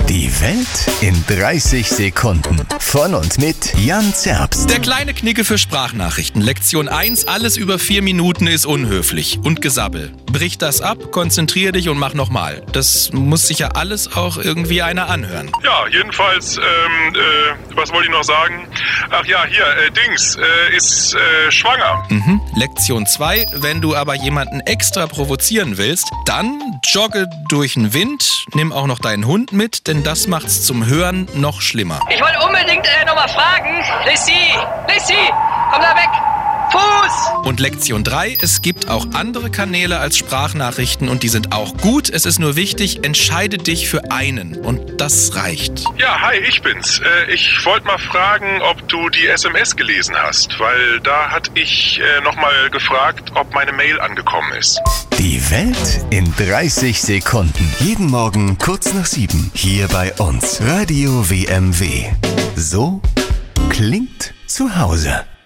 Die Welt in 30 Sekunden. Von und mit Jan Zerbst. Der kleine Knicke für Sprachnachrichten. Lektion 1, alles über 4 Minuten ist unhöflich und Gesabbel. Brich das ab, konzentrier dich und mach nochmal. Das muss sich ja alles auch irgendwie einer anhören. Ja, jedenfalls, was wollte ich noch sagen? Ach ja, hier, Dings, ist schwanger. Lektion 2, wenn du aber jemanden extra provozieren willst, dann jogge durch den Wind, nimm auch noch deinen Hund mit, denn das macht's zum Hören noch schlimmer. Ich wollte unbedingt nochmal fragen. Lissy, komm da weg. Fuß! Und Lektion 3, es gibt auch andere Kanäle als Sprachnachrichten und die sind auch gut. Es ist nur wichtig, entscheide dich für einen und das reicht. Ja, hi, ich bin's. Ich wollte mal fragen, ob du die SMS gelesen hast, weil da hatte ich nochmal gefragt, ob meine Mail angekommen ist. Die Welt in 30 Sekunden. Jeden Morgen kurz nach 7. Hier bei uns. Radio WMW. So klingt zu Hause.